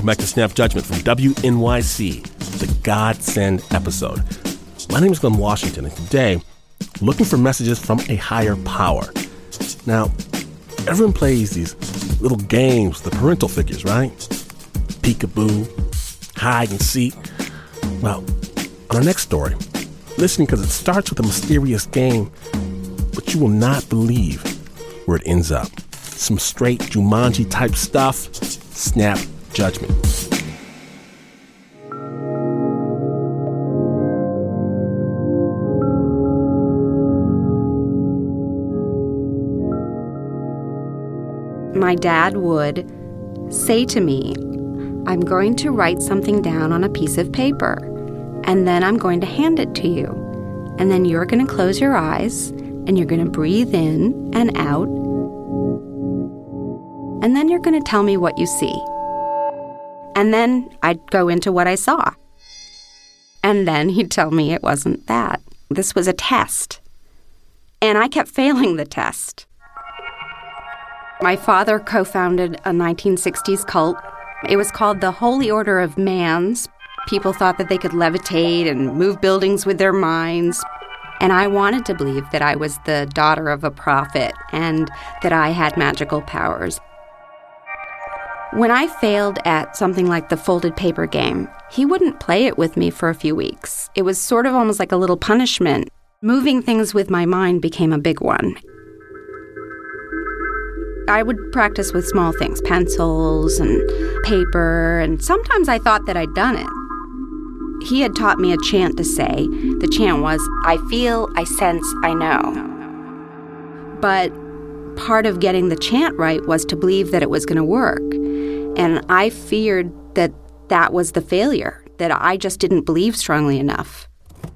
Welcome back to Snap Judgment from WNYC, the Godsend episode. My name is Glenn Washington, and today, looking for messages from a higher power. Now, everyone plays these little games, the parental figures, right? Peekaboo, hide and seek. Well, on our next story, listen because it starts with a mysterious game, but you will not believe where it ends up. Some straight Jumanji-type stuff. Snap Judgment. My dad would say to me, I'm going to write something down on a piece of paper, and then I'm going to hand it to you. And then you're going to close your eyes, and you're going to breathe in and out, and then you're going to tell me what you see. And then I'd go into what I saw. And then he'd tell me it wasn't that. This was a test. And I kept failing the test. My father co-founded a 1960s cult. It was called the Holy Order of Mans. People thought that they could levitate and move buildings with their minds. And I wanted to believe that I was the daughter of a prophet and that I had magical powers. When I failed at something like the folded paper game, he wouldn't play it with me for a few weeks. It was sort of almost like a little punishment. Moving things with my mind became a big one. I would practice with small things, pencils and paper, and sometimes I thought that I'd done it. He had taught me a chant to say. The chant was, I feel, I sense, I know. But part of getting the chant right was to believe that it was going to work. And I feared that that was the failure, that I just didn't believe strongly enough.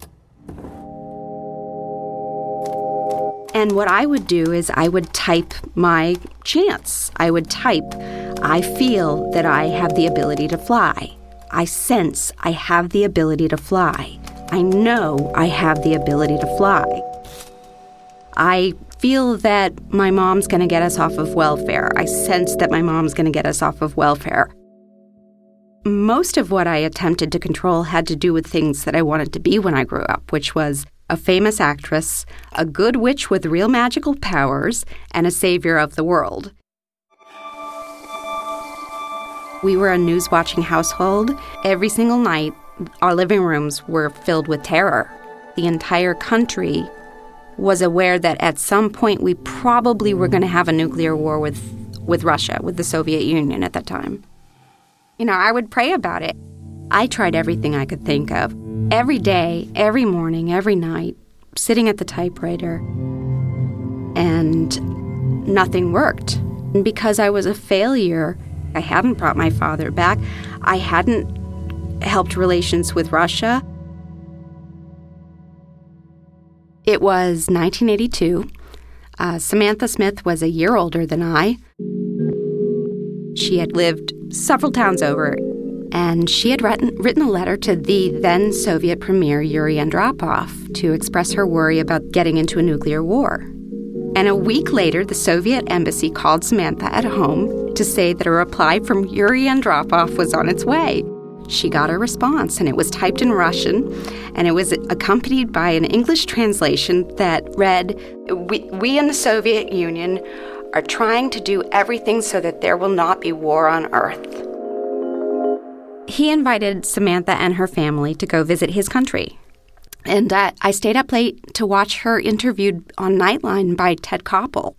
And what I would do is I would type my chants. I would type, I feel that I have the ability to fly. I sense I have the ability to fly. I know I have the ability to fly. I feel that my mom's going to get us off of welfare. I sense that my mom's going to get us off of welfare. Most of what I attempted to control had to do with things that I wanted to be when I grew up, which was a famous actress, a good witch with real magical powers, and a savior of the world. We were a news-watching household. Every single night, our living rooms were filled with terror. The entire country was aware that at some point we probably were going to have a nuclear war with Russia, with the Soviet Union at that time. You know, I would pray about it. I tried everything I could think of. Every day, every morning, every night, sitting at the typewriter, and nothing worked. And because I was a failure, I hadn't brought my father back. I hadn't helped relations with Russia. It was 1982. Samantha Smith was a year older than I. She had lived several towns over, and she had written a letter to the then Soviet Premier Yuri Andropov to express her worry about getting into a nuclear war. And a week later, the Soviet embassy called Samantha at home to say that a reply from Yuri Andropov was on its way. She got a response, and it was typed in Russian, and it was accompanied by an English translation that read, We in the Soviet Union are trying to do everything so that there will not be war on Earth. He invited Samantha and her family to go visit his country. And I stayed up late to watch her interviewed on Nightline by Ted Koppel.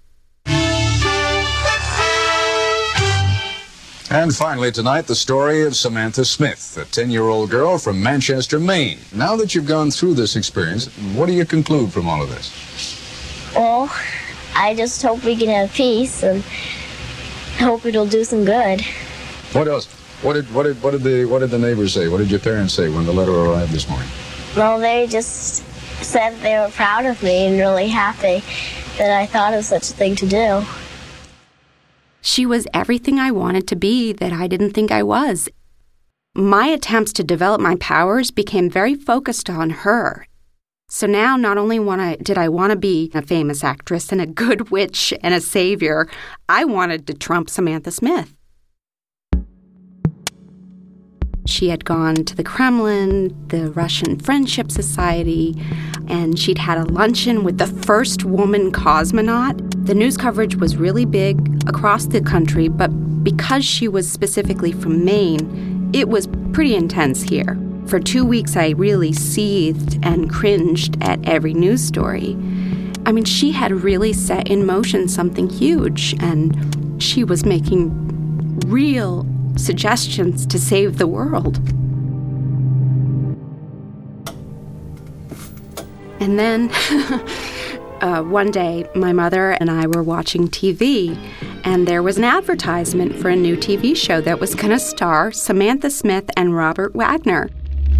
And finally tonight, the story of Samantha Smith, a 10-year-old girl from Manchester, Maine. Now that you've gone through this experience, what do you conclude from all of this? Well, I just hope we can have peace and hope it'll do some good. What else? What did the neighbors say? What did your parents say when the letter arrived this morning? Well, they just said they were proud of me and really happy that I thought of such a thing to do. She was everything I wanted to be that I didn't think I was. My attempts to develop my powers became very focused on her. So now not only did I want to be a famous actress and a good witch and a savior, I wanted to trump Samantha Smith. She had gone to the Kremlin, the Russian Friendship Society, and she'd had a luncheon with the first woman cosmonaut. The news coverage was really big across the country, but because she was specifically from Maine, it was pretty intense here. For 2 weeks, I really seethed and cringed at every news story. I mean, she had really set in motion something huge, and she was making real suggestions to save the world. And then one day, my mother and I were watching TV, and there was an advertisement for a new TV show that was going to star Samantha Smith and Robert Wagner.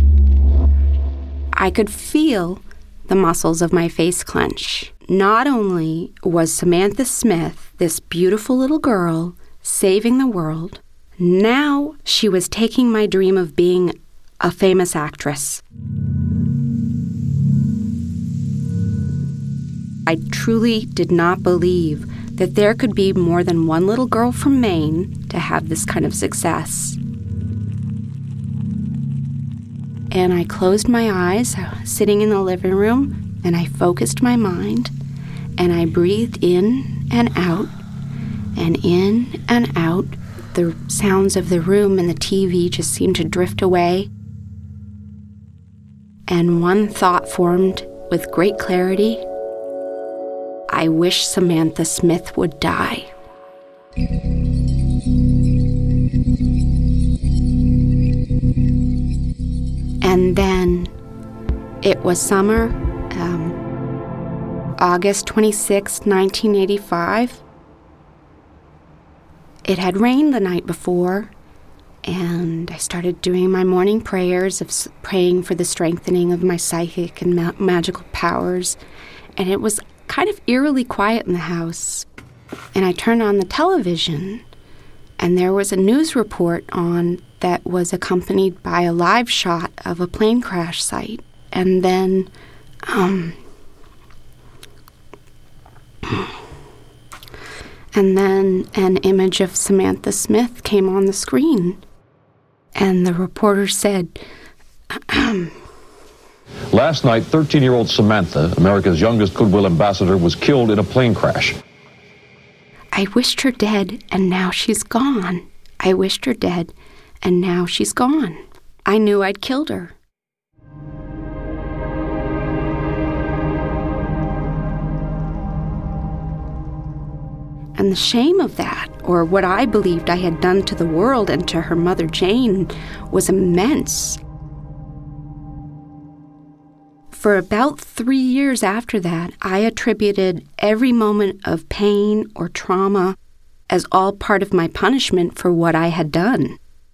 I could feel the muscles of my face clench. Not only was Samantha Smith, this beautiful little girl, saving the world, now she was taking my dream of being a famous actress. I truly did not believe that there could be more than one little girl from Maine to have this kind of success. And I closed my eyes, sitting in the living room, and I focused my mind, and I breathed in and out, and in and out. The sounds of the room and the TV just seemed to drift away. And one thought formed with great clarity. I wish Samantha Smith would die. And then it was summer, August 26, 1985. It had rained the night before, and I started doing my morning prayers of praying for the strengthening of my psychic and magical powers, and it was kind of eerily quiet in the house. And I turned on the television, and there was a news report on that was accompanied by a live shot of a plane crash site. And then, an image of Samantha Smith came on the screen. And the reporter said, Last night, 13-year-old Samantha, America's youngest goodwill ambassador, was killed in a plane crash. I wished her dead, and now she's gone. I wished her dead, and now she's gone. I knew I'd killed her. And the shame of that, or what I believed I had done to the world and to her mother Jane, was immense. For about 3 years after that, I attributed every moment of pain or trauma as all part of my punishment for what I had done.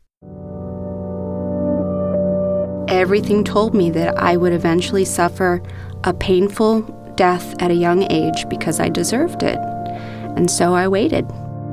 Everything told me that I would eventually suffer a painful death at a young age because I deserved it. And so I waited.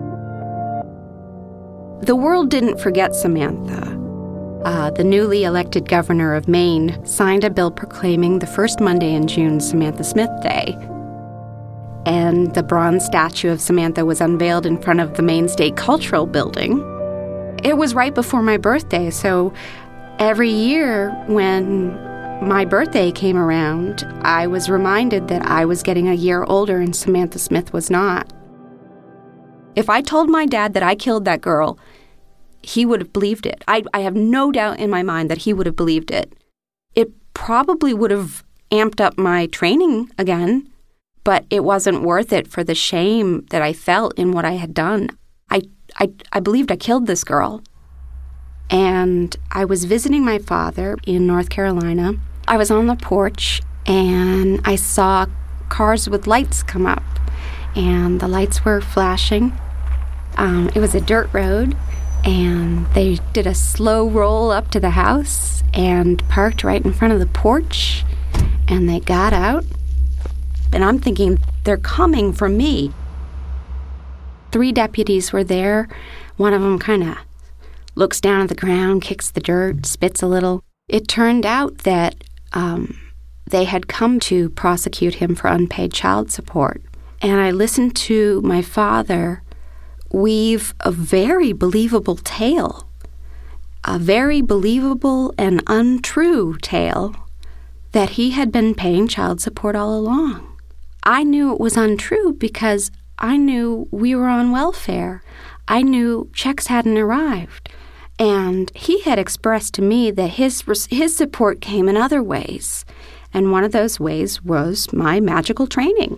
The world didn't forget Samantha. The newly elected governor of Maine signed a bill proclaiming the first Monday in June Samantha Smith Day. And the bronze statue of Samantha was unveiled in front of the Maine State Cultural Building. It was right before my birthday, so every year when my birthday came around, I was reminded that I was getting a year older and Samantha Smith was not. If I told my dad that I killed that girl, he would have believed it. I have no doubt in my mind that he would have believed it. It probably would have amped up my training again, but it wasn't worth it for the shame that I felt in what I had done. I believed I killed this girl. And I was visiting my father in North Carolina. I was on the porch, and I saw cars with lights come up, and the lights were flashing. It was a dirt road, and they did a slow roll up to the house and parked right in front of the porch, and they got out. And I'm thinking, they're coming for me. 3 deputies were there. One of them kind of looks down at the ground, kicks the dirt, spits a little. It turned out that they had come to prosecute him for unpaid child support. And I listened to my father weave a very believable tale. a very believable and untrue tale that he had been paying child support all along. I knew it was untrue because I knew we were on welfare. I knew checks hadn't arrived. And he had expressed to me that his support came in other ways. And one of those ways was my magical training.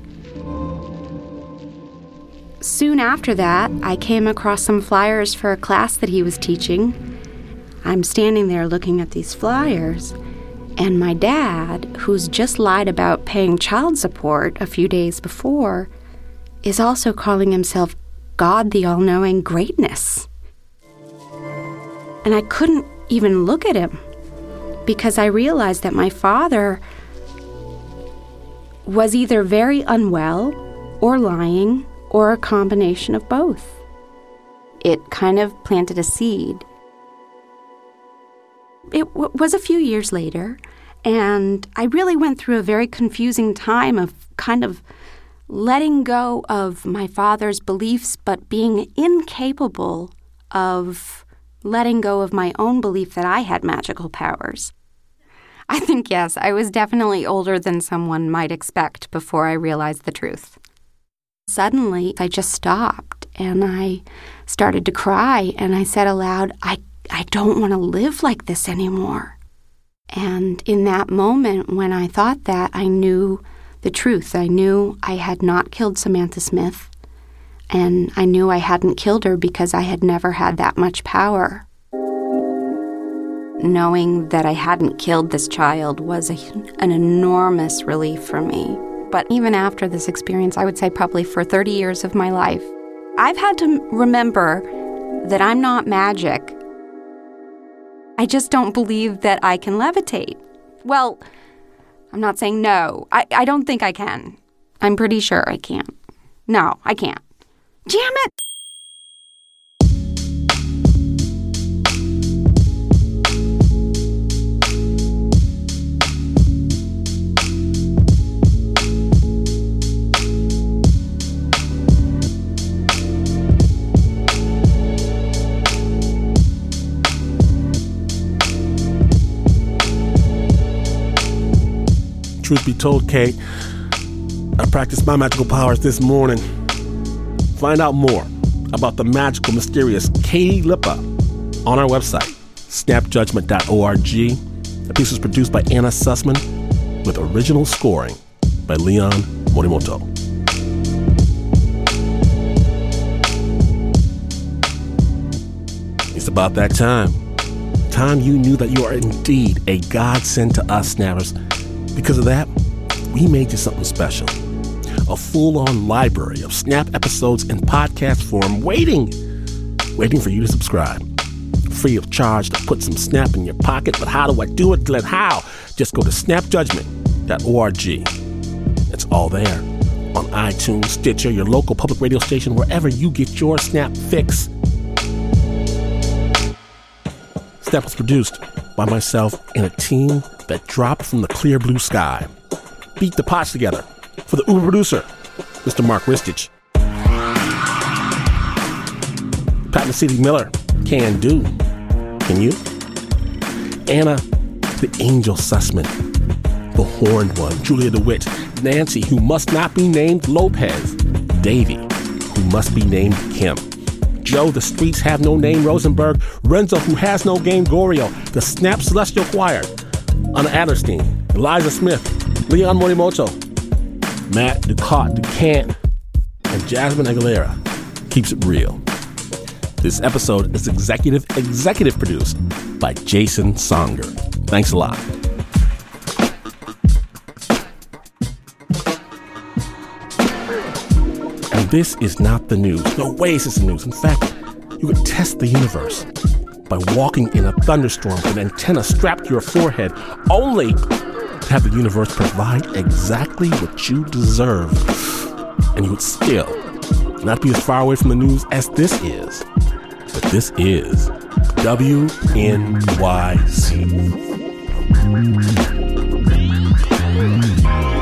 Soon after that, I came across some flyers for a class that he was teaching. I'm standing there looking at these flyers, and my dad, who's just lied about paying child support a few days before, is also calling himself God the All-Knowing Greatness. And I couldn't even look at him because I realized that my father was either very unwell or lying or a combination of both. It kind of planted a seed. It was a few years later, and I really went through a very confusing time of kind of letting go of my father's beliefs, but being incapable of letting go of my own belief that I had magical powers. I think, yes, I was definitely older than someone might expect before I realized the truth. Suddenly, I just stopped, and I started to cry, and I said aloud, I don't want to live like this anymore. And in that moment, when I thought that, I knew the truth. I knew I had not killed Samantha Smith, and I knew I hadn't killed her because I had never had that much power. Knowing that I hadn't killed this child was an enormous relief for me. But even after this experience, I would say probably for 30 years of my life, I've had to remember that I'm not magic. I just don't believe that I can levitate. Well, I'm not saying no. I don't think I can. I'm pretty sure I can't. No, I can't. Damn it! Truth be told, Kate, I practiced my magical powers this morning. Find out more about the magical, mysterious Katie Lippa on our website, snapjudgment.org. The piece was produced by Anna Sussman with original scoring by Leon Morimoto. It's about that time you knew that you are indeed a godsend to us, Snappers. Because of that, we made you something special. A full-on library of Snap episodes in podcast form waiting for you to subscribe. Free of charge to put some Snap in your pocket. But how do I do it, Glenn? How? Just go to snapjudgment.org. It's all there. On iTunes, Stitcher, your local public radio station, wherever you get your Snap fix. Snap was produced by myself and a team that dropped from the clear blue sky. Beat the pots together for the Uber producer, Mr. Mark Ristich. Pat Mesiti-Miller, can do. Can you? Anna, the Angel Sussman. The Horned One, Julia DeWitt. Nancy, who must not be named Lopez. Davey, who must be named Kim. Joe, the Streets Have No Name Rosenberg. Renzo, who has no game Gorio. The Snap Celestial Choir. Anna Adlerstein, Eliza Smith, Leon Morimoto, Matt Ducant, and Jasmine Aguilera keeps it real. This episode is executive produced by Jason Songer. Thanks a lot. And this is not the news. No way is this the news. In fact, you could test the universe by walking in a thunderstorm with an antenna strapped to your forehead, only to have the universe provide exactly what you deserve. And you would still not be as far away from the news as this is. But this is WNYC.